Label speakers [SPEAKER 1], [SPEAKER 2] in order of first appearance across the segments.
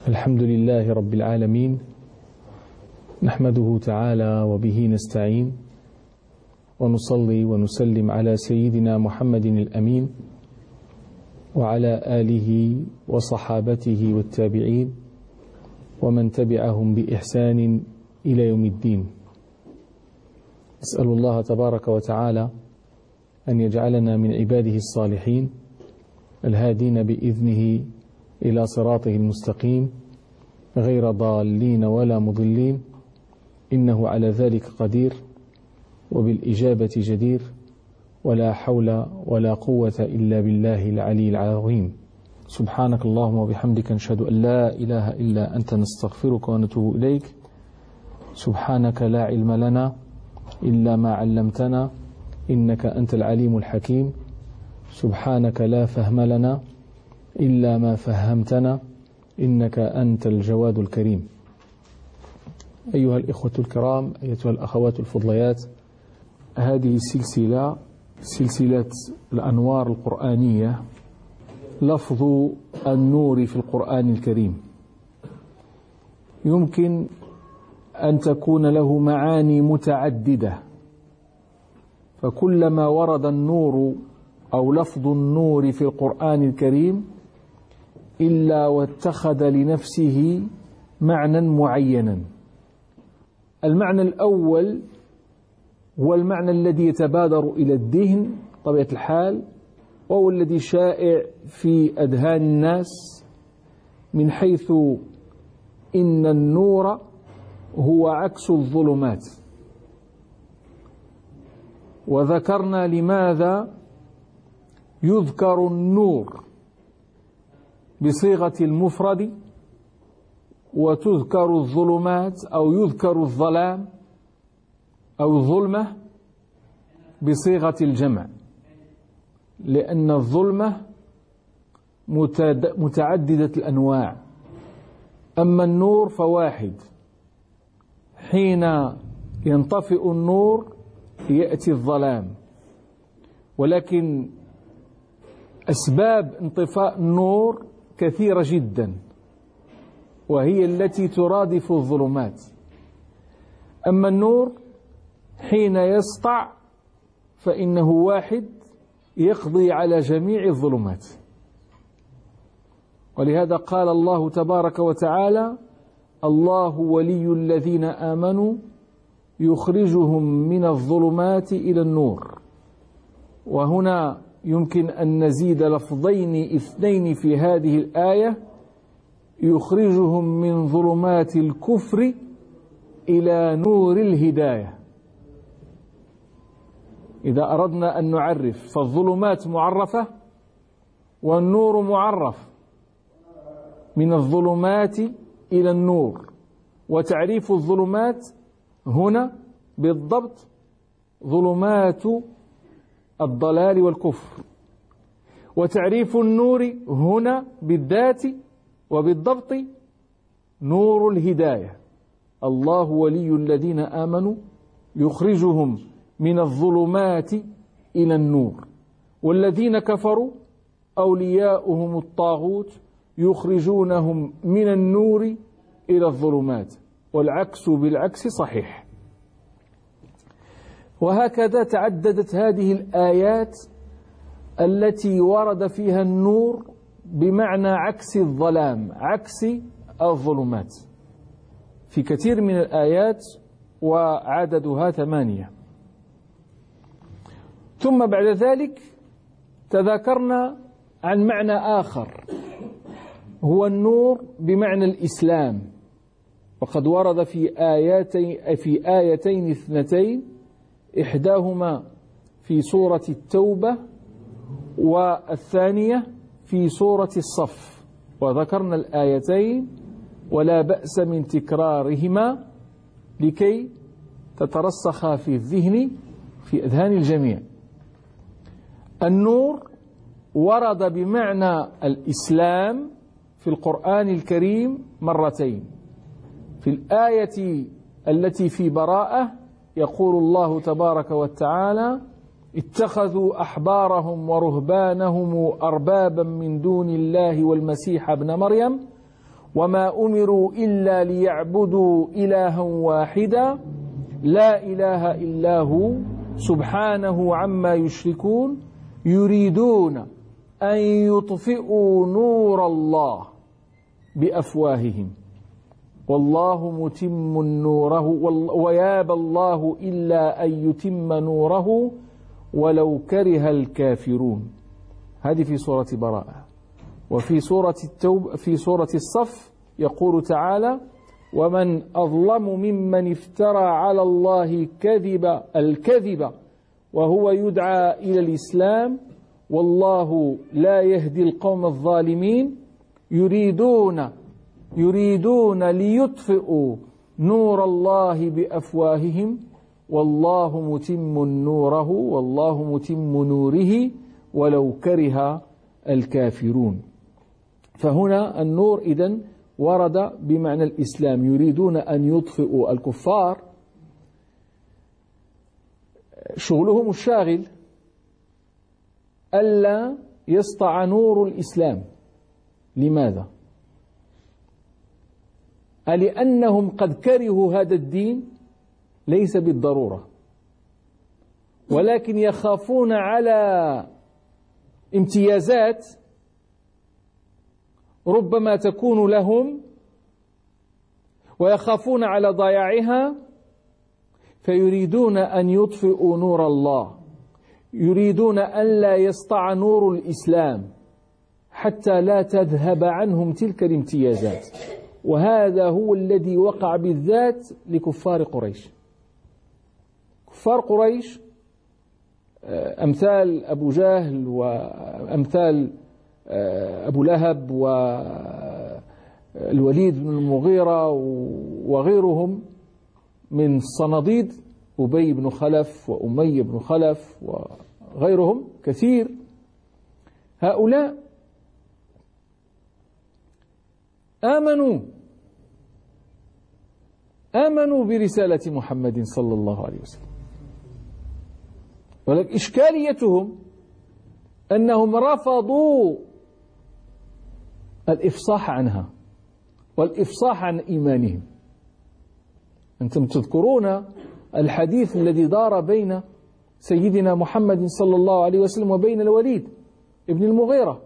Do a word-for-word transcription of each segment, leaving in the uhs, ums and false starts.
[SPEAKER 1] الحمد لله رب العالمين، نحمده تعالى وبه نستعين، ونصلي ونسلم على سيدنا محمد الأمين وعلى آله وصحابته والتابعين ومن تبعهم بإحسان إلى يوم الدين. أسأل الله تبارك وتعالى أن يجعلنا من عباده الصالحين الهادين بإذنه إلى صراطه المستقيم غير ضالين ولا مضلين، إنه على ذلك قدير وبالإجابة جدير، ولا حول ولا قوة إلا بالله العلي العظيم. سبحانك اللهم وبحمدك، نشهد أن لا إله إلا أنت، نستغفرك ونتوب إليك. سبحانك لا علم لنا إلا ما علمتنا، إنك أنت العليم الحكيم. سبحانك لا فهم لنا إلا ما فهمتنا، إنك أنت الجواد الكريم. أيها الإخوة الكرام، أيتها الأخوات الفضليات، هذه السلسلة سلسلة الأنوار القرآنية، لفظ النور في القرآن الكريم، يمكن أن تكون له معاني متعددة، فكلما ورد النور أو لفظ النور في القرآن الكريم إلا واتخذ لنفسه معنى معينا. المعنى الأول هو المعنى الذي يتبادر إلى الذهن طبيعة الحال، وهو الذي شائع في أذهان الناس، من حيث إن النور هو عكس الظلمات. وذكرنا لماذا يذكر النور بصيغة المفرد وتذكر الظلمات أو يذكر الظلام أو الظلمة بصيغة الجمع، لأن الظلمة متعددة الأنواع، أما النور فواحد. حين ينطفئ النور يأتي الظلام، ولكن أسباب انطفاء النور كثيرة جدا، وهي التي ترادف الظلمات. أما النور حين يسطع فإنه واحد يقضي على جميع الظلمات. ولهذا قال الله تبارك وتعالى: الله ولي الذين آمنوا يخرجهم من الظلمات إلى النور. وهنا يمكن أن نزيد لفظين اثنين في هذه الآية: يخرجهم من ظلمات الكفر إلى نور الهداية. إذا أردنا أن نعرف فالظلمات معرفة والنور معرف، من الظلمات إلى النور. وتعريف الظلمات هنا بالضبط ظلمات الضلال والكفر، وتعريف النور هنا بالذات وبالضبط نور الهداية. الله ولي الذين آمنوا يخرجهم من الظلمات إلى النور، والذين كفروا أولياؤهم الطاغوت يخرجونهم من النور إلى الظلمات، والعكس بالعكس صحيح. وهكذا تعددت هذه الآيات التي ورد فيها النور بمعنى عكس الظلام، عكس الظلمات، في كثير من الآيات، وعددها ثمانية. ثم بعد ذلك تذاكرنا عن معنى آخر، هو النور بمعنى الإسلام، وقد ورد في آياتين في آيتين اثنتين، إحداهما في سورة التوبة والثانية في سورة الصف. وذكرنا الآيتين ولا بأس من تكرارهما لكي تترسخ في الذهن في أذهان الجميع. النور ورد بمعنى الإسلام في القرآن الكريم مرتين. في الآية التي في براءة يقول الله تبارك وتعالى: اتخذوا أحبارهم ورهبانهم أربابا من دون الله والمسيح ابن مريم وما أمروا إلا ليعبدوا إلها واحدا لا إله إلا هو سبحانه عما يشركون يريدون أن يطفئوا نور الله بأفواههم والله متم نوره ويابى الله إلا أن يتم نوره ولو كره الكافرون. هذه في سورة براءة. وفي سورة التوب في سورة الصف يقول تعالى: ومن أظلم ممن افترى على الله كذب الكذب وهو يدعى إلى الإسلام والله لا يهدي القوم الظالمين يريدون يريدون ليطفئوا نور الله بأفواههم والله متم نوره والله متم نوره ولو كره الكافرون. فهنا النور إذن ورد بمعنى الإسلام، يريدون أن يطفئوا. الكفار شغلهم الشاغل ألا يسطع نور الإسلام. لماذا؟ لأنهم قد كرهوا هذا الدين؟ ليس بالضرورة، ولكن يخافون على امتيازات ربما تكون لهم ويخافون على ضياعها، فيريدون أن يطفئوا نور الله، يريدون أن لا يسطع نور الإسلام حتى لا تذهب عنهم تلك الامتيازات. وهذا هو الذي وقع بالذات لكفار قريش. كفار قريش أمثال أبو جهل وأمثال أبو لهب والوليد بن المغيرة وغيرهم من الصناديد، أبي بن خلف وأمي بن خلف وغيرهم كثير، هؤلاء آمنوا آمنوا برسالة محمد صلى الله عليه وسلم، ولكن إشكاليتهم أنهم رفضوا الإفصاح عنها والإفصاح عن إيمانهم. أنتم تذكرون الحديث الذي دار بين سيدنا محمد صلى الله عليه وسلم وبين الوليد ابن المغيرة،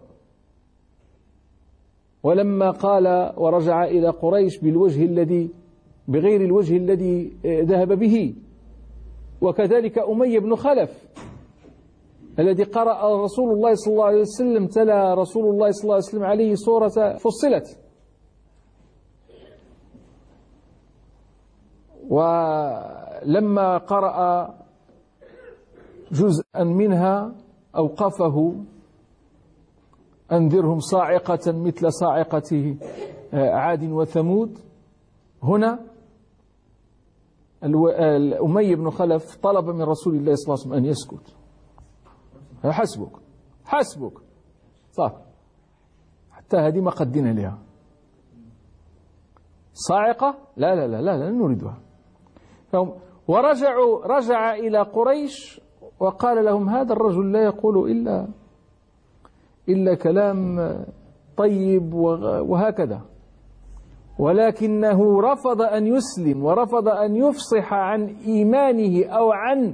[SPEAKER 1] ولما قال ورجع إلى قريش بالوجه الذي بغير الوجه الذي ذهب به، وكذلك أمي بن خلف الذي قرأ رسول الله صلى الله عليه وسلم تلا رسول الله صلى الله عليه وسلم عليه سورة فصلت، ولما قرأ جزءا منها أوقفه: أنذرهم صاعقة مثل صاعقة عاد وثمود. هنا أمي بن خلف طلب من رسول الله صلى الله عليه وسلم أن يسكت. حسبك حسبك صح، حتى هذه ما قدنا لها. صاعقة لا لا لا لا, لا نريدها. ورجعوا رجع إلى قريش وقال لهم: هذا الرجل لا يقول إلا إلا كلام طيب وهكذا، ولكنه رفض أن يسلم ورفض أن يفصح عن إيمانه أو عن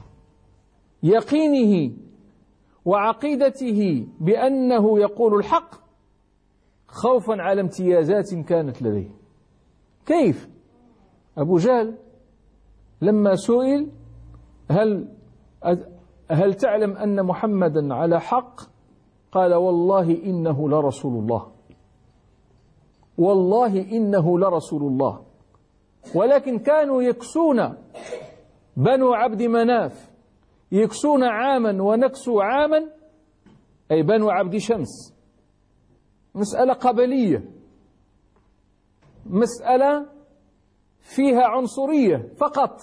[SPEAKER 1] يقينه وعقيدته بأنه يقول الحق خوفا على امتيازات كانت لديه. كيف؟ أبو جهل لما سئل: هل هل تعلم أن محمدا على حق؟ قال: والله إنه لرسول الله، والله إنه لرسول الله. ولكن كانوا يكسون بنو عبد مناف، يكسون عاما ونكسوا عاما، أي بنو عبد شمس. مسألة قبلية، مسألة فيها عنصرية فقط.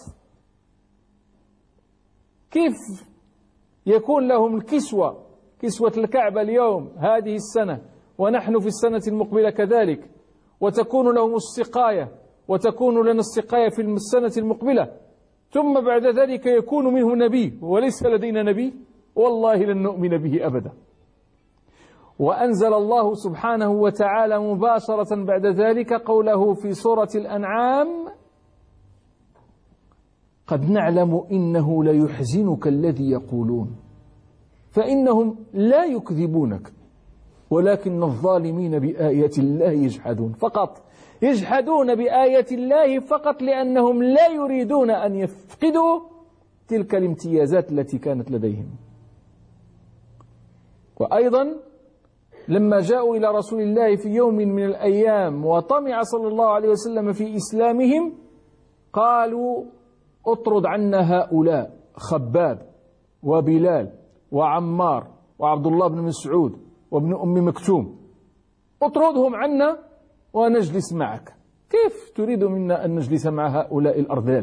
[SPEAKER 1] كيف يكون لهم الكسوة، كسوة الكعبة اليوم هذه السنة ونحن في السنة المقبلة كذلك، وتكون لهم السقاية وتكون لنا السقاية في السنة المقبلة، ثم بعد ذلك يكون منه نبي وليس لدينا نبي؟ والله لن نؤمن به أبدا. وأنزل الله سبحانه وتعالى مباشرة بعد ذلك قوله في سورة الأنعام: قد نعلم إنه ليحزنك الذي يقولون، فإنهم لا يكذبونك ولكن الظالمين بآيات الله يجحدون. فقط يجحدون بآيات الله فقط لأنهم لا يريدون أن يفقدوا تلك الامتيازات التي كانت لديهم. وأيضا لما جاءوا إلى رسول الله في يوم من الأيام وطمع صلى الله عليه وسلم في إسلامهم، قالوا: اطرد عنا هؤلاء خباب وبلال وعمار وعبد الله بن مسعود وابن أم مكتوم، اطردهم عنا ونجلس معك. كيف تريد منا أن نجلس مع هؤلاء الأرذال؟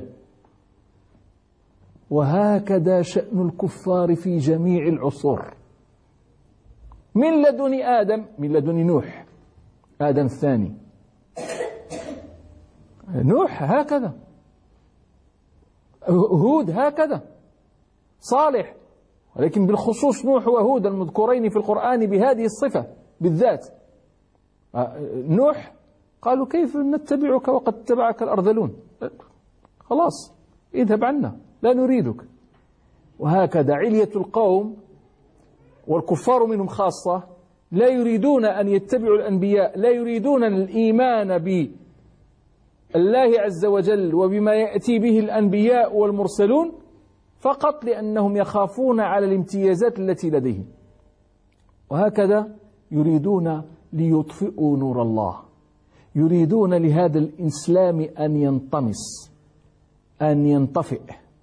[SPEAKER 1] وهكذا شأن الكفار في جميع العصور، من لدن آدم، من لدن نوح، آدم الثاني، نوح هكذا، هود هكذا، صالح، ولكن بالخصوص نوح وهود المذكورين في القرآن بهذه الصفة بالذات. نوح قالوا: كيف نتبعك وقد اتبعك الأرذلون؟ خلاص اذهب عنا، لا نريدك. وهكذا علية القوم والكفار منهم خاصة لا يريدون أن يتبعوا الأنبياء، لا يريدون الإيمان بالله عز وجل وبما يأتي به الأنبياء والمرسلون، فقط لأنهم يخافون على الامتيازات التي لديهم. وهكذا يريدون ليطفئوا نور الله، يريدون لهذا الإسلام أن ينطمس، أن ينطفئ،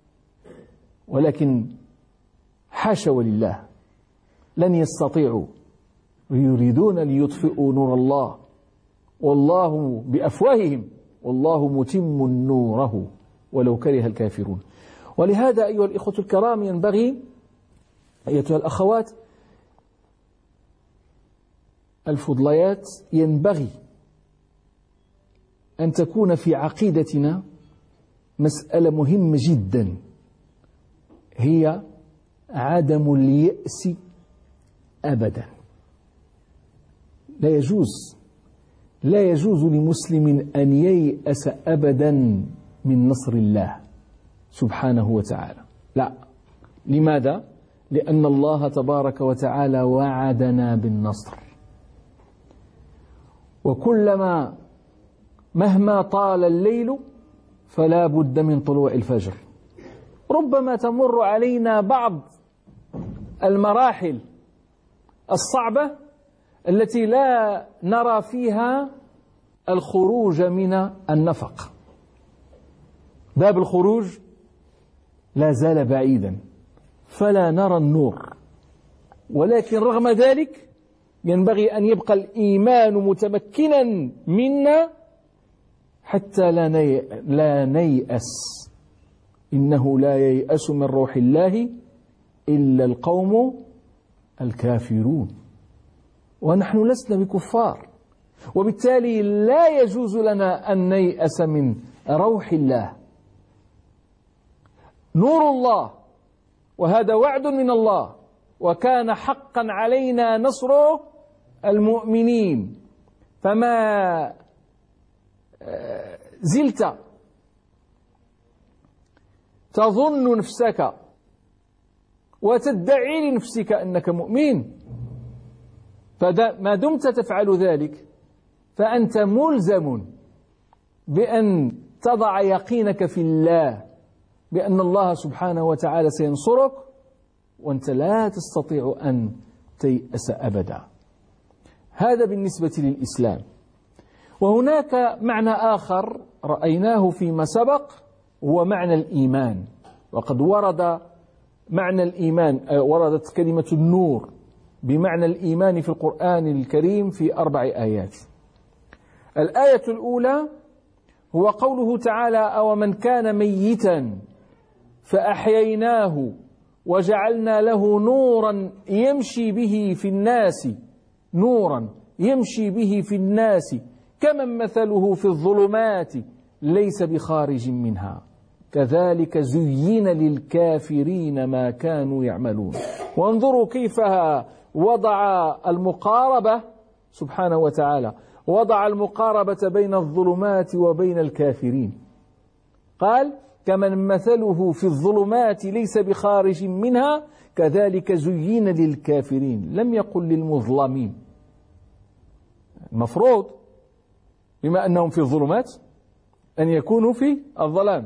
[SPEAKER 1] ولكن حاشا ولله لن يستطيعوا. يريدون ليطفئوا نور الله والله بأفواههم والله متم نوره ولو كره الكافرون. ولهذا أيها الإخوة الكرام ينبغي، أيتها الأخوات الفضليات، ينبغي أن تكون في عقيدتنا مسألة مهمة جدا، هي عدم اليأس أبدا. لا يجوز لا يجوز لمسلم أن ييأس أبدا من نصر الله سبحانه وتعالى، لا. لماذا؟ لأن الله تبارك وتعالى وعدنا بالنصر، وكلما مهما طال الليل فلا بد من طلوع الفجر. ربما تمر علينا بعض المراحل الصعبة التي لا نرى فيها الخروج من النفق، باب الخروج لا زال بعيدا فلا نرى النور، ولكن رغم ذلك ينبغي أن يبقى الإيمان متمكنا منا حتى لا ني... لا نيأس. إنه لا ييأس من روح الله إلا القوم الكافرون، ونحن لسنا بكفار، وبالتالي لا يجوز لنا أن نيأس من روح الله. نور الله، وهذا وعد من الله، وكان حقا علينا نصر المؤمنين. فما زلت تظن نفسك وتدعي لنفسك أنك مؤمن، فما دمت تفعل ذلك فأنت ملزم بأن تضع يقينك في الله، بأن الله سبحانه وتعالى سينصرك، وأنت لا تستطيع أن تيأس أبدا. هذا بالنسبة للإسلام. وهناك معنى آخر رأيناه فيما سبق، هو معنى الإيمان. وقد ورد معنى الإيمان، وردت كلمة النور بمعنى الإيمان في القرآن الكريم في أربع آيات. الآية الأولى هو قوله تعالى: أومن كان ميتا فأحييناه وجعلنا له نورا يمشي به في الناس نورا يمشي به في الناس كمن مثله في الظلمات ليس بخارج منها كذلك زين للكافرين ما كانوا يعملون وانظروا كيف وضع المقاربة سبحانه وتعالى وضع المقاربة بين الظلمات وبين الكافرين. قال كمن مثله في الظلمات ليس بخارج منها كذلك زين للكافرين، لم يقل للمظلمين. المفروض بما أنهم في الظلمات أن يكونوا في الظلام،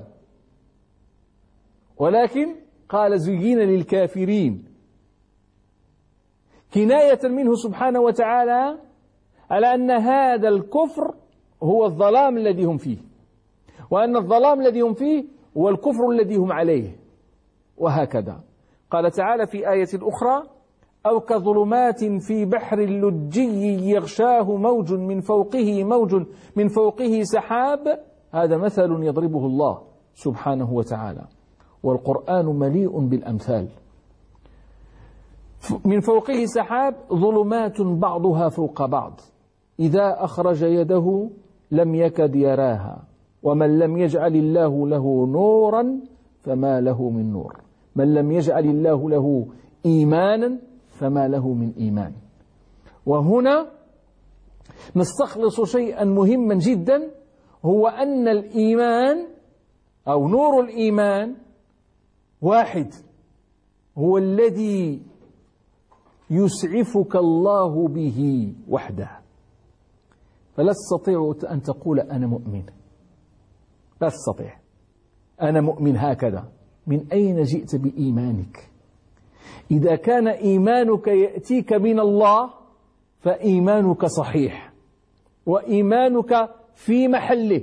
[SPEAKER 1] ولكن قال زين للكافرين كناية منه سبحانه وتعالى على أن هذا الكفر هو الظلام الذي هم فيه، وأن الظلام الذي هم فيه هو الكفر الذي هم عليه، وهكذا. قال تعالى في آية أخرى أو كظلمات في بحر لجي يغشاه موج من فوقه موج من فوقه سحاب، هذا مثل يضربه الله سبحانه وتعالى، والقرآن مليء بالأمثال. من فوقه سحاب ظلمات بعضها فوق بعض إذا أخرج يده لم يكد يراها ومن لم يجعل الله له نورا فما له من نور، من لم يجعل الله له إيمانا فما له من إيمان. وهنا نستخلص شيئا مهما جدا، هو أن الإيمان أو نور الإيمان واحد، هو الذي يسعفك الله به وحده. فلا تستطيع أن تقول أنا مؤمن، لا تستطيع. أنا مؤمن هكذا، من أين جئت بإيمانك؟ إذا كان إيمانك يأتيك من الله فإيمانك صحيح وإيمانك في محله،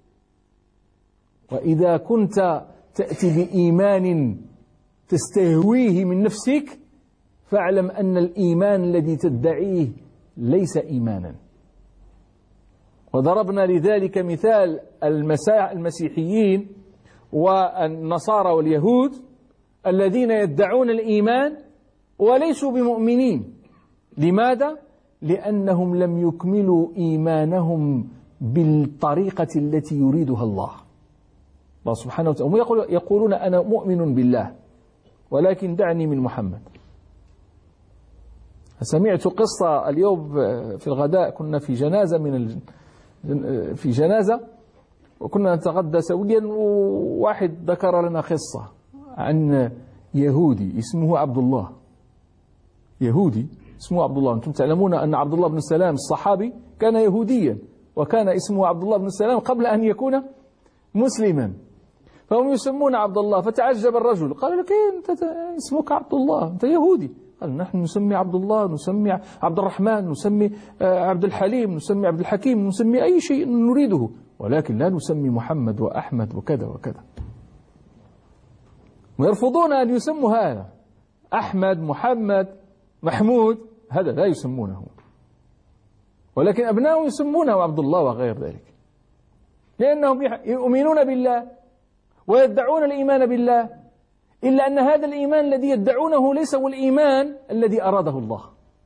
[SPEAKER 1] وإذا كنت تأتي بإيمان تستهويه من نفسك فاعلم أن الإيمان الذي تدعيه ليس إيمانا. وضربنا لذلك مثال المسيحيين والنصارى واليهود الذين يدعون الإيمان وليسوا بمؤمنين. لماذا؟ لأنهم لم يكملوا إيمانهم بالطريقة التي يريدها الله. الله سبحانه وتعالى يقولون أنا مؤمن بالله ولكن دعني من محمد. سمعت قصة اليوم في الغداء، كنا في جنازة من ال... في جنازة وكنا نتغدى سويا، وواحد ذكر لنا قصة عن يهودي اسمه عبد الله. يهودي اسمه عبد الله. أنتم تعلمون أن عبد الله بن السلام الصحابي كان يهوديا، وكان اسمه عبد الله بن السلام قبل أن يكون مسلما، فهم يسمون عبد الله. فتعجب الرجل قال له كيف أنت اسمك عبد الله؟ أنت يهودي. قال نحن نسمي عبد الله، نسمي عبد الرحمن، نسمي عبد الحليم، نسمي عبد الحكيم، نسمي أي شيء نريده، ولكن لا نسمي محمد وأحمد وكذا وكذا. ويرفضون أن يسموا هذا أحمد محمد محمود، هذا لا يسمونه، ولكن أبنائهم يسمونه عبد الله وغير ذلك، لأنهم يؤمنون بالله ويدعون الإيمان بالله، إلا أن هذا الإيمان الذي يدعونه ليس هو الإيمان الذي أراده الله.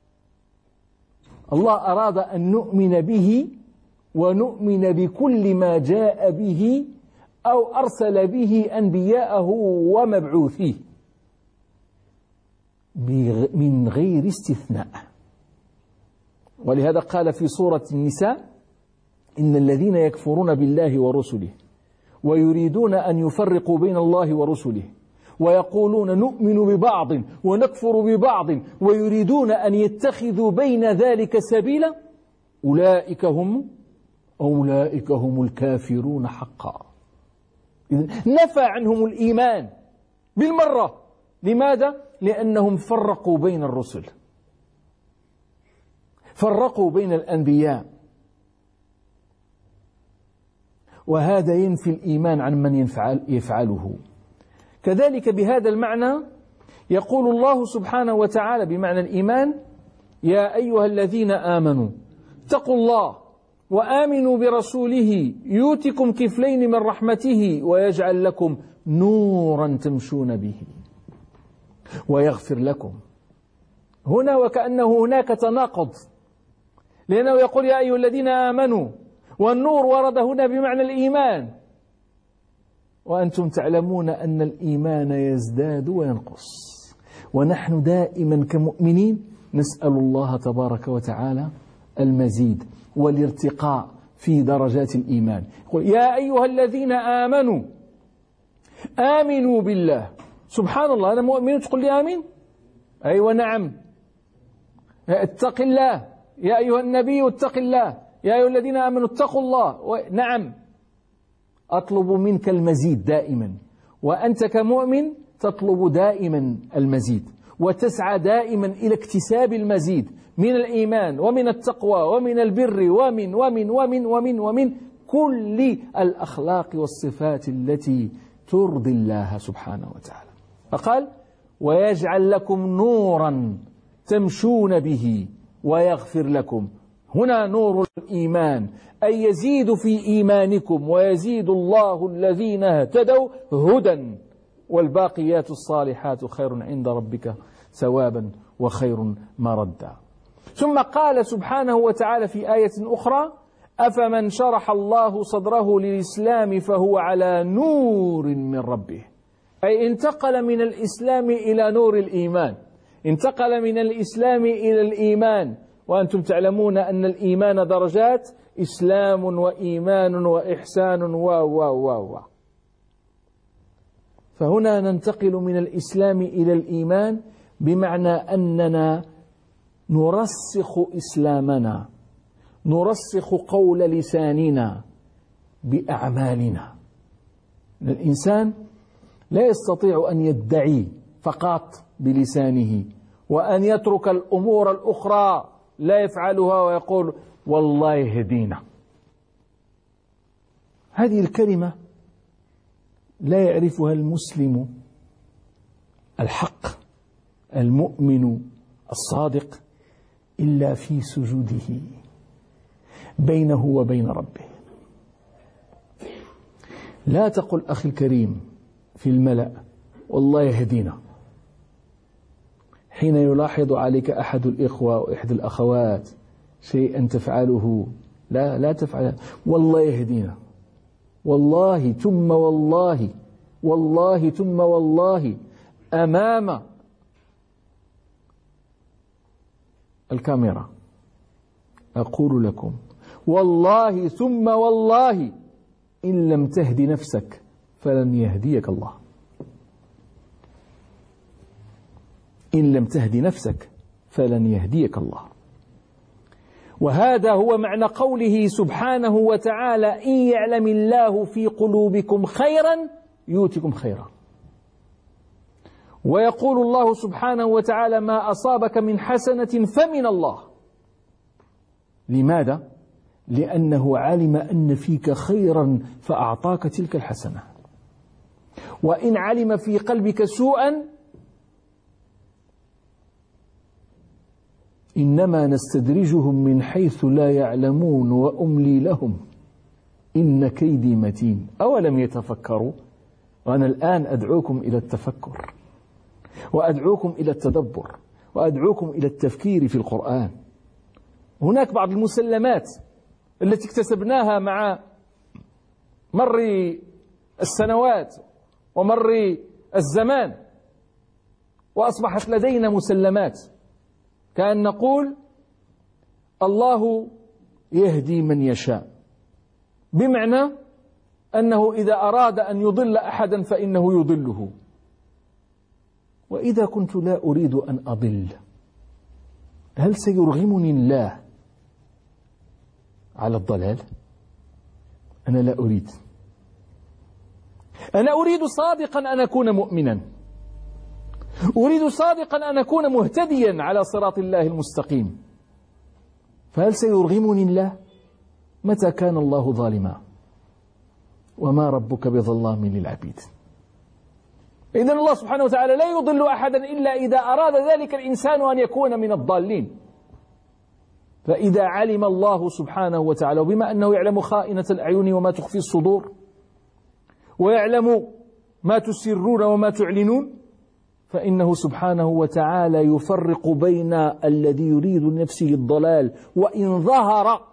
[SPEAKER 1] الله أراد أن نؤمن به ونؤمن بكل ما جاء به أو أرسل به أنبياءه ومبعوثيه من غير استثناء. ولهذا قال في سورة النساء إن الذين يكفرون بالله ورسله ويريدون أن يفرقوا بين الله ورسله ويقولون نؤمن ببعض ونكفر ببعض ويريدون أن يتخذوا بين ذلك سبيلا أولئك هم أولئك هم الكافرون حقا. نفى عنهم الإيمان بالمرة. لماذا؟ لأنهم فرقوا بين الرسل، فرقوا بين الأنبياء، وهذا ينفي الإيمان عن من يفعل يفعله. كذلك بهذا المعنى يقول الله سبحانه وتعالى بمعنى الإيمان يا أيها الذين آمنوا اتقوا الله وآمنوا برسوله يؤتكم كفلين من رحمته ويجعل لكم نورا تمشون به ويغفر لكم. هنا وكأنه هناك تناقض، لأنه يقول يا أيها الذين آمنوا، والنور ورد هنا بمعنى الإيمان، وأنتم تعلمون أن الإيمان يزداد وينقص، ونحن دائما كمؤمنين نسأل الله تبارك وتعالى المزيد والارتقاء في درجات الإيمان. يقول يا أيها الذين آمنوا آمنوا بالله. سبحان الله، أنا مؤمن تقول لي آمين؟ أيوة نعم. اتق الله يا أيها النبي اتق الله يا أيها الذين آمنوا اتقوا الله. نعم، أطلب منك المزيد دائما، وأنت كمؤمن تطلب دائما المزيد وتسعى دائما إلى اكتساب المزيد من الإيمان ومن التقوى ومن البر ومن ومن ومن ومن ومن كل الأخلاق والصفات التي ترضي الله سبحانه وتعالى. فقال ويجعل لكم نورا تمشون به ويغفر لكم. هنا نور الإيمان أي يزيد في إيمانكم ويزيد الله الذين اهتدوا هدى والباقيات الصالحات خير عند ربك ثوابا وخير مردا. ثم قال سبحانه وتعالى في آية أخرى أفمن شرح الله صدره للإسلام فهو على نور من ربه، أي انتقل من الإسلام إلى نور الإيمان، انتقل من الإسلام إلى الإيمان. وأنتم تعلمون أن الإيمان درجات، إسلام وإيمان وإحسان و و و و فهنا ننتقل من الإسلام إلى الإيمان، بمعنى أننا نرسخ إسلامنا، نرسخ قول لساننا بأعمالنا. الإنسان لا يستطيع أن يدعي فقط بلسانه وأن يترك الأمور الأخرى لا يفعلها ويقول والله يهدينا. هذه الكلمة لا يعرفها المسلم الحق المؤمن الصادق إلا في سجوده بينه وبين ربه. لا تقل أخي الكريم في الملأ والله يهدينا حين يلاحظ عليك أحد الإخوة وإحدى الأخوات شيئا تفعله، لا لا تفعل والله يهدينا، والله ثم والله والله ثم والله أمام الكاميرا أقول لكم والله ثم والله إن لم تهد نفسك فلن يهديك الله. إن لم تهد نفسك فلن يهديك الله. وهذا هو معنى قوله سبحانه وتعالى إن يعلم الله في قلوبكم خيرا يؤتكم خيرا. ويقول الله سبحانه وتعالى ما أصابك من حسنة فمن الله. لماذا؟ لأنه علم أن فيك خيرا فأعطاك تلك الحسنة. وإن علم في قلبك سوءا إنما نستدرجهم من حيث لا يعلمون وأملي لهم إن كيدي متين. أولم يتفكروا؟ وأنا الآن أدعوكم إلى التفكر وأدعوكم إلى التدبر وأدعوكم إلى التفكير في القرآن. هناك بعض المسلمات التي اكتسبناها مع مر السنوات ومر الزمان وأصبحت لدينا مسلمات كأن نقول الله يهدي من يشاء، بمعنى أنه إذا أراد أن يضل أحدا فإنه يضله. وإذا كنت لا أريد أن أضل هل سيرغمني الله على الضلال؟ أنا لا أريد. أنا أريد صادقا أن أكون مؤمنا، أريد صادقا أن أكون مهتديا على صراط الله المستقيم. فهل سيرغمني الله؟ متى كان الله ظالما؟ وما ربك بظلام للعبيد. إذن الله سبحانه وتعالى لا يضل أحدا إلا إذا أراد ذلك الإنسان أن يكون من الضالين. فإذا علم الله سبحانه وتعالى، وبما أنه يعلم خائنة الأعين وما تخفي الصدور ويعلم ما تسرون وما تعلنون، فإنه سبحانه وتعالى يفرق بين الذي يريد لنفسه الضلال وإن ظهر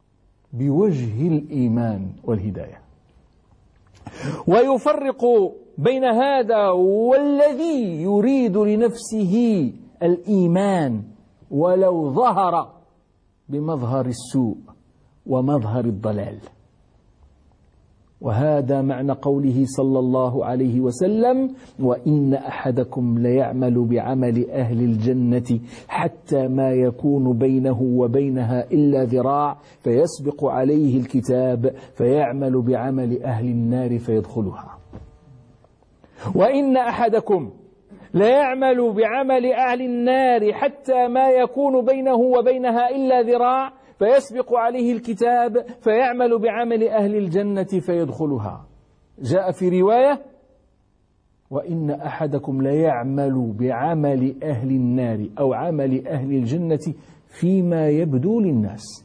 [SPEAKER 1] بوجه الإيمان والهداية، ويفرق بين هذا والذي يريد لنفسه الإيمان ولو ظهر بمظهر السوء ومظهر الضلال. وهذا معنى قوله صلى الله عليه وسلم: وإن أحدكم ليعمل بعمل أهل الجنة حتى ما يكون بينه وبينها إلا ذراع فيسبق عليه الكتاب فيعمل بعمل أهل النار فيدخلها. وإن أحدكم ليعمل بعمل أهل النار حتى ما يكون بينه وبينها إلا ذراع فيسبق عليه الكتاب فيعمل بعمل أهل الجنة فيدخلها. جاء في رواية: وإن أحدكم ليعمل بعمل أهل النار أو عمل أهل الجنة فيما يبدو للناس،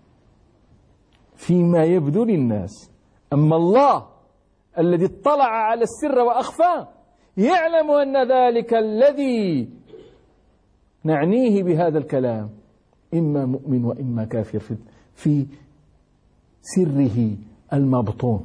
[SPEAKER 1] فيما يبدو للناس. أما الله الذي اطلع على السر وأخفى يعلم أن ذلك الذي نعنيه بهذا الكلام إما مؤمن وإما كافر في سره المبطون.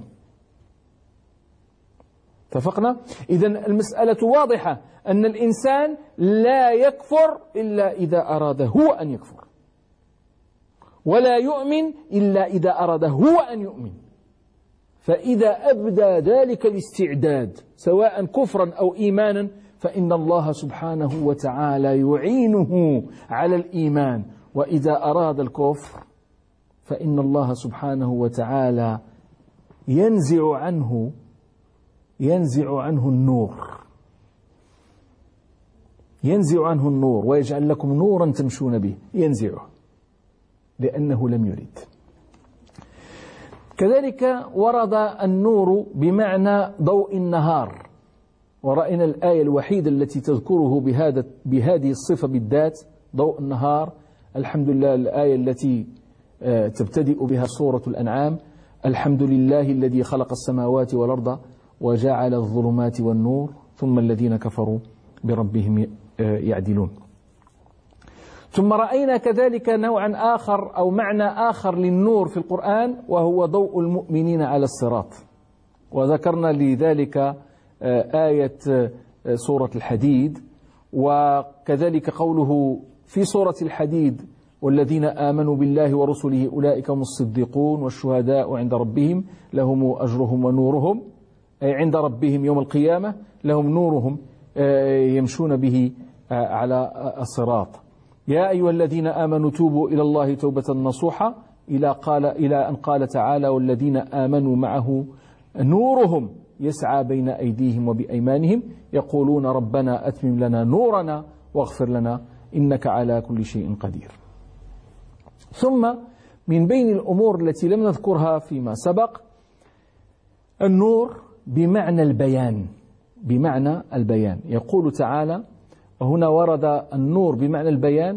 [SPEAKER 1] اتفقنا؟ إذن المسألة واضحة، أن الإنسان لا يكفر إلا إذا أراد هو أن يكفر، ولا يؤمن إلا إذا أراد هو أن يؤمن. فإذا أبدى ذلك الاستعداد سواء كفرا أو إيمانا فإن الله سبحانه وتعالى يعينه على الإيمان. وإذا أراد الكفر فإن الله سبحانه وتعالى ينزع عنه ينزع عنه النور ينزع عنه النور ويجعل لكم نورا تمشون به، ينزعه لأنه لم يرد. كذلك ورد النور بمعنى ضوء النهار، ورأينا الآية الوحيدة التي تذكره بهذا بهذه الصفة بالذات، ضوء النهار. الحمد لله، الآية التي تبتدئ بها سورة الأنعام: الحمد لله الذي خلق السماوات والأرض وجعل الظلمات والنور ثم الذين كفروا بربهم يعدلون. ثم رأينا كذلك نوعا آخر أو معنى آخر للنور في القرآن، وهو ضوء المؤمنين على الصراط. وذكرنا لذلك آية سورة الحديد، وكذلك قوله في سورة الحديد: والذين آمنوا بالله ورسله أولئك هم الصديقون والشهداء عند ربهم لهم أجرهم ونورهم، أي عند ربهم يوم القيامة لهم نورهم يمشون به على الصراط. يا أيها الذين آمنوا توبوا إلى الله توبة نصوحا، إلى قال إلى أن قال تعالى: والذين آمنوا معه نورهم يسعى بين أيديهم وبأيمانهم يقولون ربنا أتمم لنا نورنا واغفر لنا إنك على كل شيء قدير. ثم من بين الأمور التي لم نذكرها فيما سبق النور بمعنى البيان، بمعنى البيان. يقول تعالى، وهنا ورد النور بمعنى البيان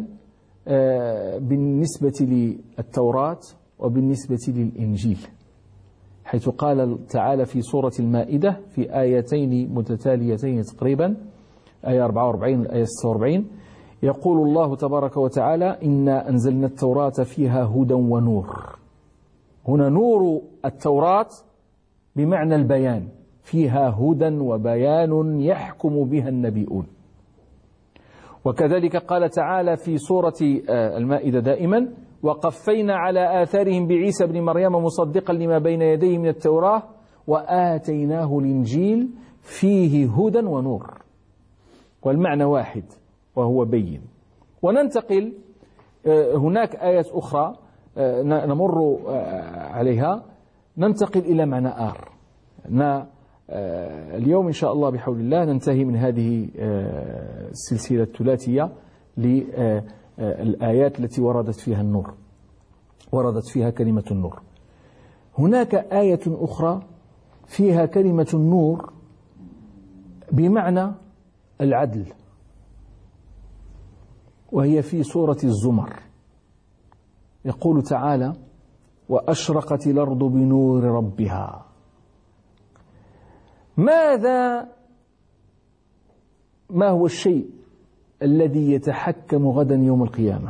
[SPEAKER 1] بالنسبة للتوراة وبالنسبة للإنجيل، حيث قال تعالى في سورة المائدة في آيتين متتاليتين تقريبا، آية أربعة وأربعين والآية ستة وأربعين، يقول الله تبارك وتعالى: إنا أنزلنا التوراة فيها هدى ونور. هنا نور التوراة بمعنى البيان، فيها هدى وبيان يحكم بها النبيون. وكذلك قال تعالى في سورة المائدة دائما: وقفينا على آثارهم بعيسى بن مريم مصدقا لما بين يديه من التوراة وآتيناه الإنجيل فيه هدى ونور. والمعنى واحد وهو بين. وننتقل، هناك آية أخرى نمر عليها، ننتقل إلى معنى آخر. اليوم إن شاء الله بحول الله ننتهي من هذه السلسلة الثلاثية للآيات التي وردت فيها النور، وردت فيها كلمة النور. هناك آية أخرى فيها كلمة النور بمعنى العدل، وهي في سورة الزمر. يقول تعالى: وأشرقت الأرض بنور ربها. ماذا ما هو الشيء الذي يتحكم غدا يوم القيامة؟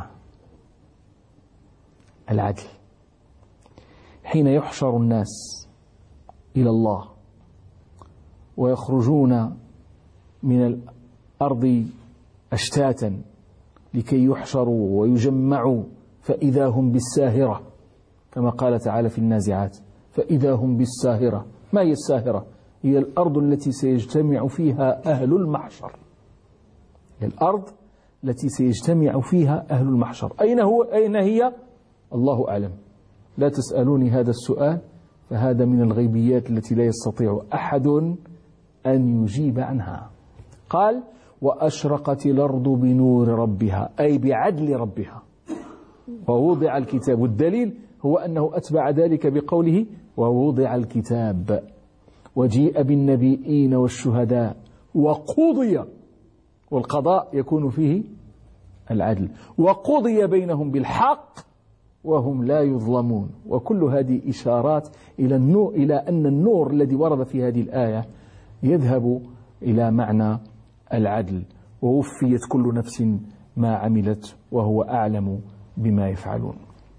[SPEAKER 1] العدل. حين يحشر الناس إلى الله ويخرجون من الأرض أشتاتا لكي يحشروا ويجمعوا فإذا هم بالساهرة، كما قال تعالى في النازعات: فإذا هم بالساهرة. ما هي الساهرة؟ هي الأرض التي سيجتمع فيها أهل المحشر، هي الأرض التي سيجتمع فيها أهل المحشر. أين هو؟ أين هي؟ الله أعلم، لا تسألوني هذا السؤال، فهذا من الغيبيات التي لا يستطيع أحد أن يجيب عنها. قال: وأشرقت الأرض بنور ربها، أي بعدل ربها، ووضع الكتاب. والدليل هو أنه أتبع ذلك بقوله: ووضع الكتاب وجيء بالنبيين والشهداء وقضي، والقضاء يكون فيه العدل، وقضي بينهم بالحق وهم لا يظلمون. وكل هذه إشارات إلى النور، إلى أن النور الذي ورد في هذه الآية يذهب إلى معنى العدل. ووفيت كل نفس ما عملت وهو أعلم بما يفعلون.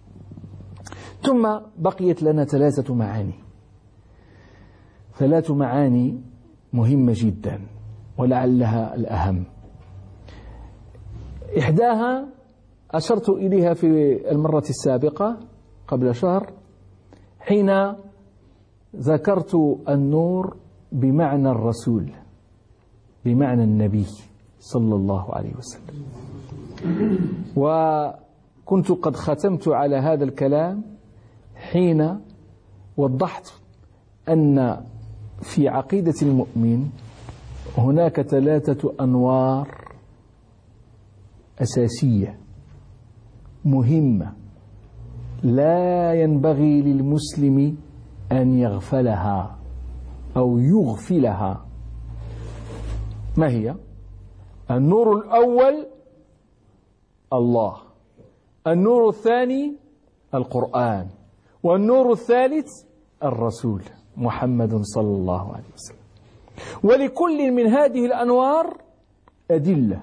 [SPEAKER 1] ثم بقيت لنا ثلاثة معاني، ثلاث معاني مهمة جدا ولعلها الأهم. إحداها أشرت إليها في المرة السابقة قبل شهر، حين ذكرت النور بمعنى الرسول، بمعنى النبي صلى الله عليه وسلم. وكنت قد ختمت على هذا الكلام حين وضحت أن في عقيدة المؤمن هناك ثلاثة أنوار أساسية مهمة لا ينبغي للمسلم أن يغفلها أو يغفلها. ما هي؟ النور الأول الله، النور الثاني القرآن، والنور الثالث الرسول محمد صلى الله عليه وسلم. ولكل من هذه الأنوار أدلة.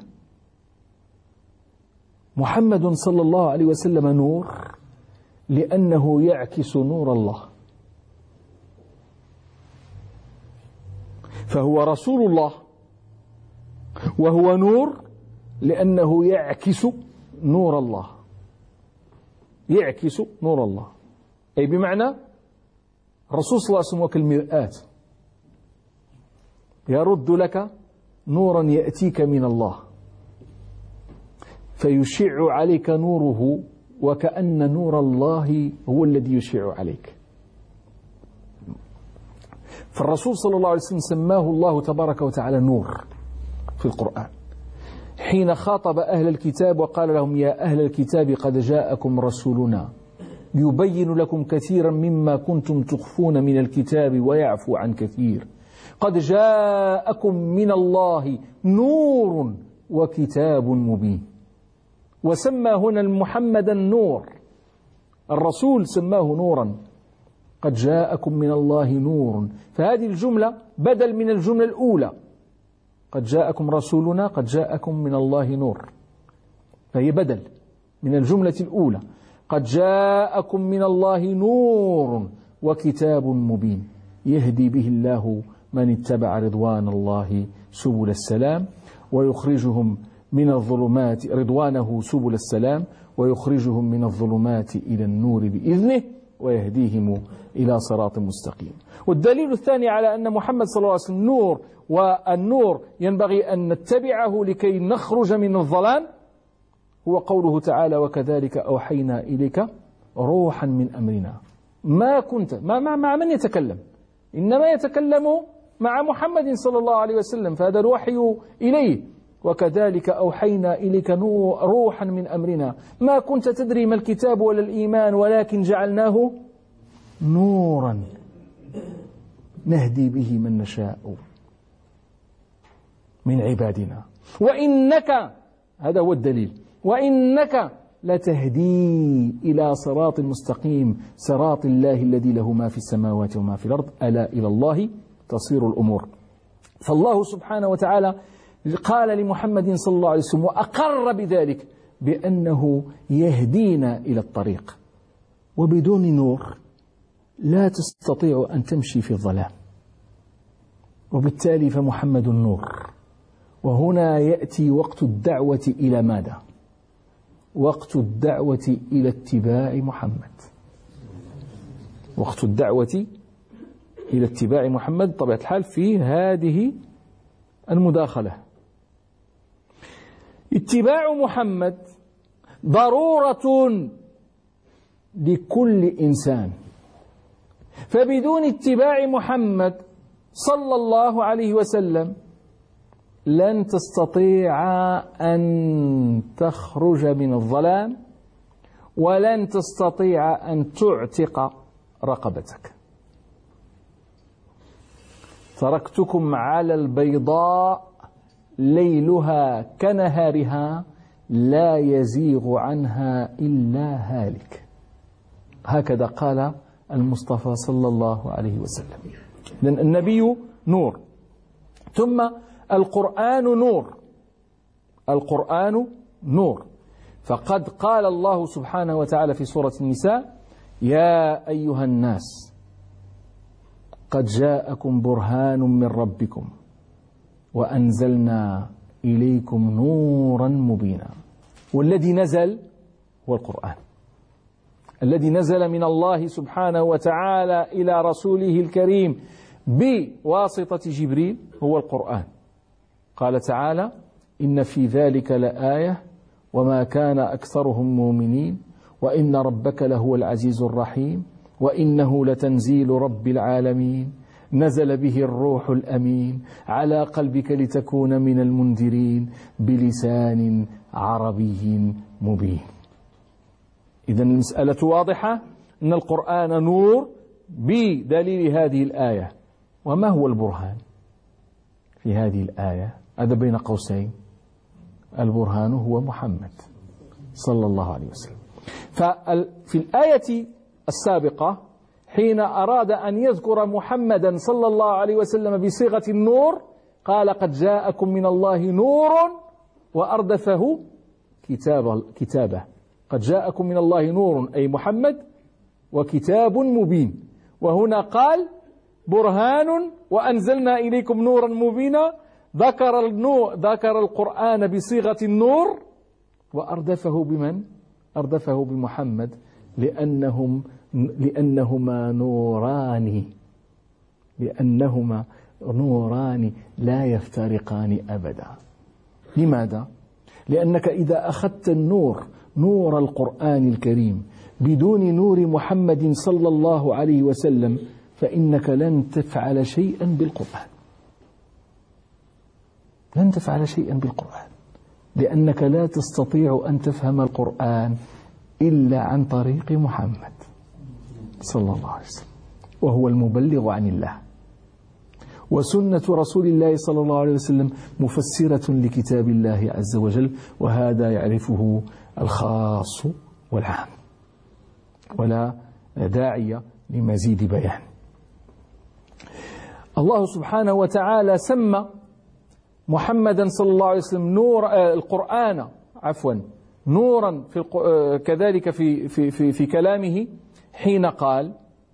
[SPEAKER 1] محمد صلى الله عليه وسلم نور لأنه يعكس نور الله، فهو رسول الله، وهو نور لأنه يعكس نور الله، يعكس نور الله، أي بمعنى الرسول صلى الله عليه وسلم وكالمرآة يرد لك نورا يأتيك من الله فيشع عليك نوره، وكأن نور الله هو الذي يشع عليك. فالرسول صلى الله عليه وسلم سماه الله تبارك وتعالى نور في القرآن، حين خاطب أهل الكتاب وقال لهم: يا أهل الكتاب قد جاءكم رسولنا يبين لكم كثيرا مما كنتم تخفون من الكتاب ويعفو عن كثير، قد جاءكم من الله نور وكتاب مبين. وسمى هنا محمدا نور، الرسول سماه نورا، قد جاءكم من الله نور. فهذه الجملة بدل من الجملة الأولى، قد جاءكم رسولنا، قد جاءكم من الله نور، فهي بدل من الجملة الأولى، قد جاءكم من الله نور وكتاب مبين يهدي به الله من اتبع رضوان الله سبل السلام ويخرجهم من الظلمات، رضوانه سبل السلام ويخرجهم من الظلمات إلى النور بإذنه ويهديهم إلى صراط مستقيم. والدليل الثاني على أن محمد صلى الله عليه وسلم نور، والنور ينبغي أن نتبعه لكي نخرج من الظلام، هو قوله تعالى: وكذلك أوحينا إليك روحا من أمرنا. ما كنت ما مع, مع من يتكلم؟ إنما يتكلم مع محمد صلى الله عليه وسلم، فهذا الوحي إليه. وكذلك أوحينا إليك روحا من أمرنا ما كنت تدري ما الكتاب ولا الإيمان ولكن جعلناه نورا نهدي به من نشاء من عبادنا وإنك، هذا هو الدليل، وإنك لتهدي إلى صراط مستقيم، صراط الله الذي له ما في السماوات وما في الأرض، ألا إلى الله تصير الأمور. فالله سبحانه وتعالى قال لمحمد صلى الله عليه وسلم وأقر بذلك بأنه يهدينا إلى الطريق، وبدون نور لا تستطيع أن تمشي في الظلام. وبالتالي فمحمد النور. وهنا يأتي وقت الدعوة إلى ماذا؟ وقت الدعوة إلى اتباع محمد. وقت الدعوة إلى اتباع محمد طبيعة الحال في هذه المداخلة. اتباع محمد ضرورة لكل إنسان، فبدون اتباع محمد صلى الله عليه وسلم لن تستطيع أن تخرج من الظلام، ولن تستطيع أن تعتق رقبتك. تركتكم على البيضاء ليلها كنهارها لا يزيغ عنها إلا هالك. هكذا قال المصطفى صلى الله عليه وسلم. لأن النبي نور، ثم القرآن نور. القرآن نور، فقد قال الله سبحانه وتعالى في سورة النساء: يا أيها الناس قد جاءكم برهان من ربكم وأنزلنا إليكم نورا مبينا. والذي نزل هو القرآن، الذي نزل من الله سبحانه وتعالى إلى رسوله الكريم بواسطة جبريل هو القرآن. قال تعالى: إن في ذلك لآية وما كان أكثرهم مؤمنين وإن ربك لهو العزيز الرحيم وإنه لتنزيل رب العالمين نزل به الروح الأمين على قلبك لتكون من المنذرين بلسان عربي مبين. إذن المسألة واضحة أن القرآن نور بدليل هذه الآية. وما هو البرهان في هذه الآية؟ هذا بين قوسين: البرهان هو محمد صلى الله عليه وسلم. ففي الآية السابقة حين أراد أن يذكر محمدا صلى الله عليه وسلم بصيغة النور قال: قد جاءكم من الله نور، وأردفه كتاب كتابه. قد جاءكم من الله نور أي محمد وكتاب مبين. وهنا قال برهان وأنزلنا إليكم نورا مبينا، ذكر النور ذكر القرآن بصيغة النور وأردفه بمن؟ أردفه بمحمد، لأنهم لأنهما نوران لأنهما نوران لا يفترقان أبدا. لماذا؟ لأنك إذا أخذت النور نور القرآن الكريم بدون نور محمد صلى الله عليه وسلم فإنك لن تفعل شيئا بالقرآن، لن تفعل شيئا بالقرآن، لأنك لا تستطيع أن تفهم القرآن إلا عن طريق محمد صلى الله عليه وسلم، وهو المبلغ عن الله. وسنة رسول الله صلى الله عليه وسلم مفسرة لكتاب الله عز وجل، وهذا يعرفه الخاص والعام، ولا داعي لمزيد بيان. الله سبحانه وتعالى سمى محمدا صلى الله عليه وسلم نور آه القرآن عفوا نورا في آه كذلك في, في, في, في كلامه حين قال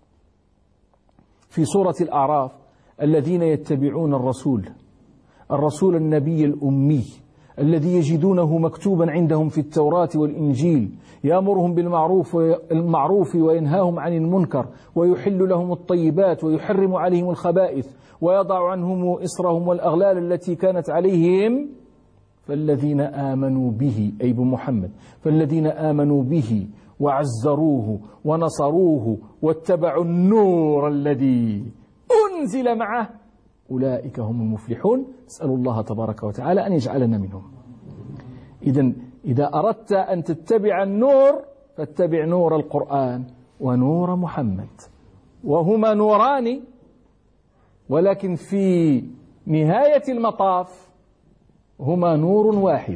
[SPEAKER 1] في سورة الأعراف: الذين يتبعون الرسول الرسول النبي الأمي الذي يجدونه مكتوبا عندهم في التوراة والإنجيل يأمرهم بالمعروف المعروف وينهاهم عن المنكر ويحل لهم الطيبات ويحرم عليهم الخبائث ويضع عنهم إصرهم والأغلال التي كانت عليهم فالذين آمنوا به أي بمحمد فالذين آمنوا به وعزروه ونصروه واتبعوا النور الذي أنزل معه أولئك هم المفلحون. اسأل الله تبارك وتعالى أن يجعلنا منهم. إذن إذا أردت أن تتبع النور فاتبع نور القرآن ونور محمد، وهما نوران، ولكن في نهاية المطاف هما نور واحد،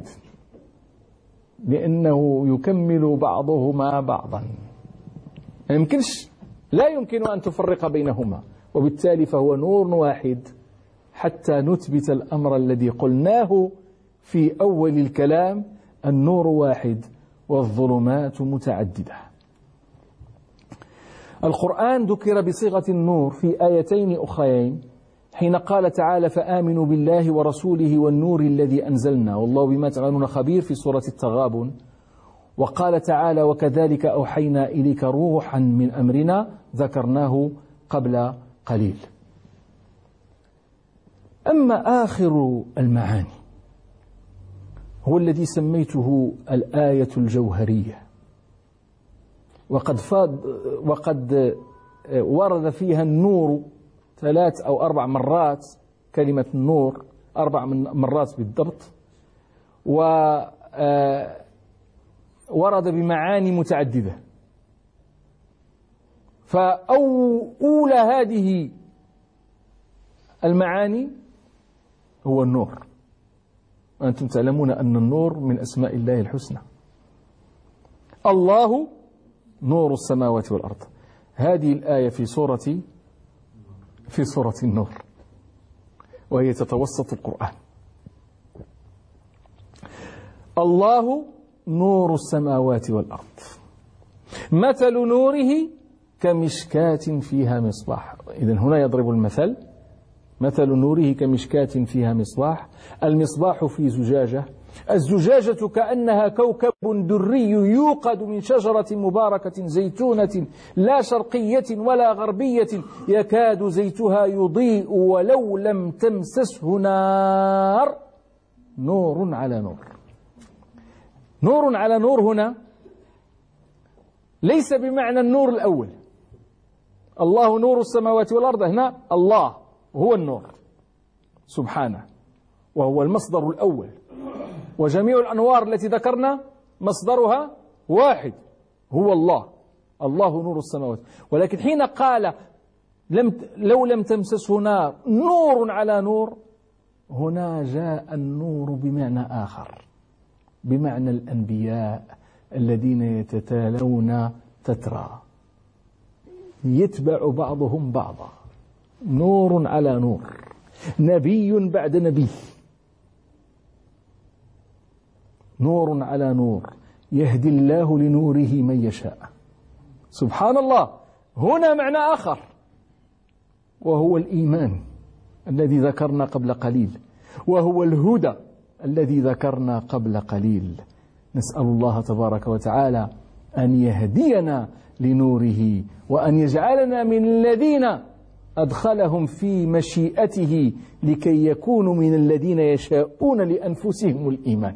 [SPEAKER 1] لأنه يكمل بعضهما بعضا، ما يمكنش لا يمكن أن تفرق بينهما، وبالتالي فهو نور واحد حتى نثبت الأمر الذي قلناه في أول الكلام: النور واحد والظلمات متعددة. القرآن ذكر بصيغة النور في آيتين أخرين حين قال تعالى فآمنوا بالله ورسوله والنور الذي أنزلنا والله بما تعملون خبير في سورة التغابن. وقال تعالى وكذلك أوحينا إليك روحا من أمرنا ذكرناه قبل قليل. أما آخر المعاني هو الذي سميته الآية الجوهرية، وقد فاد وقد ورد فيها النور ثلاث أو أربع مرات، كلمة النور أربع مرات بالضبط، وورد بمعاني متعددة. فأولى هذه المعاني هو النور، وأنتم تعلمون أن النور من أسماء الله الحسنى. الله نور السماوات والأرض. هذه الآية في سورة في سورة النور، وهي تتوسط القرآن. الله نور السماوات والأرض مثل نوره كمشكاة فيها مصباح. إذن هنا يضرب المثل، مثل نوره كمشكاة فيها مصباح. المصباح في زجاجة، الزجاجة كأنها كوكب دري يوقد من شجرة مباركة زيتونة لا شرقية ولا غربية يكاد زيتها يضيء ولو لم تمسسه نار نور على نور. نور على نور هنا ليس بمعنى النور الأول. الله نور السماوات والأرض، هنا الله هو النور سبحانه، وهو المصدر الأول، وجميع الأنوار التي ذكرنا مصدرها واحد هو الله. الله نور السماوات. ولكن حين قال لم لو لم تمسسه نار نور على نور، هنا جاء النور بمعنى آخر، بمعنى الأنبياء الذين يتتالون تترى يتبع بعضهم بعضا، نور على نور، نبي بعد نبي، نور على نور، يهدي الله لنوره من يشاء. سبحان الله. هنا معنى آخر وهو الإيمان الذي ذكرنا قبل قليل، وهو الهدى الذي ذكرنا قبل قليل. نسأل الله تبارك وتعالى أن يهدينا لنوره، وأن يجعلنا من الذين أدخلهم في مشيئته لكي يكونوا من الذين يشاءون لأنفسهم الإيمان،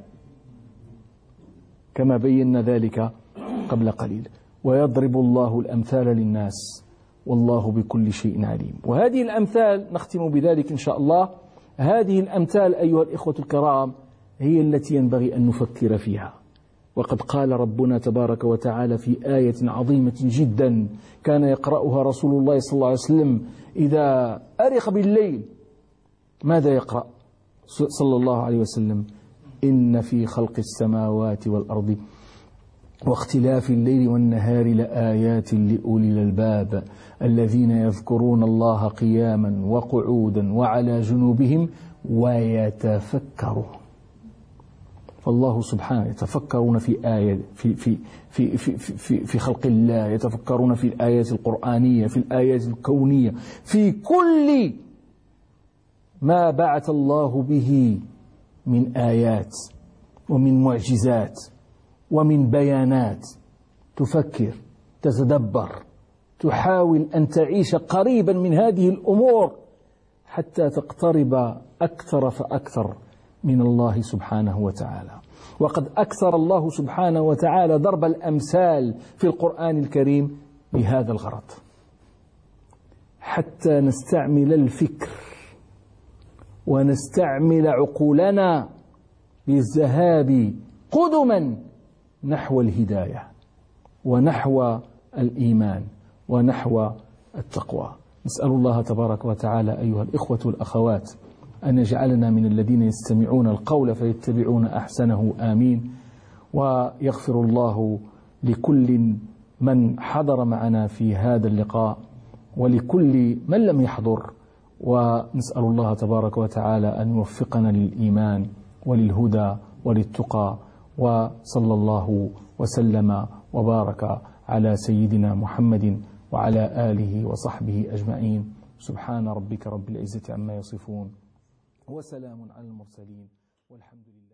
[SPEAKER 1] كما بينا ذلك قبل قليل. ويضرب الله الأمثال للناس والله بكل شيء عليم. وهذه الأمثال نختم بذلك إن شاء الله. هذه الأمثال أيها الإخوة الكرام هي التي ينبغي أن نفكر فيها. وقد قال ربنا تبارك وتعالى في آية عظيمة جدا كان يقرأها رسول الله صلى الله عليه وسلم إذا أرق بالليل. ماذا يقرأ صلى الله عليه وسلم؟ إن في خلق السماوات والأرض واختلاف الليل والنهار لآيات لأولي الألباب الذين يذكرون الله قياما وقعودا وعلى جنوبهم ويتفكرون. فالله سبحانه يتفكرون في آية في في في في في في خلق الله، يتفكرون في الآيات القرآنية، في الآيات الكونية، في كل ما بعث الله به من آيات ومن معجزات ومن بيانات. تفكر، تتدبر، تحاول أن تعيش قريبا من هذه الأمور حتى تقترب أكثر فأكثر من الله سبحانه وتعالى. وقد أكثر الله سبحانه وتعالى ضرب الأمثال في القرآن الكريم بهذا الغرض، حتى نستعمل الفكر ونستعمل عقولنا للذهاب قدما نحو الهداية ونحو الإيمان ونحو التقوى. نسأل الله تبارك وتعالى أيها الإخوة والأخوات أن يجعلنا من الذين يستمعون القول فيتبعون أحسنه. آمين. ويغفر الله لكل من حضر معنا في هذا اللقاء ولكل من لم يحضر، ونسأل الله تبارك وتعالى أن يوفقنا للإيمان وللهدى وللتقى. وصلى الله وسلم وبارك على سيدنا محمد وعلى آله وصحبه أجمعين. سبحان ربك رب العزة عما يصفون وسلام على المرسلين والحمد لله.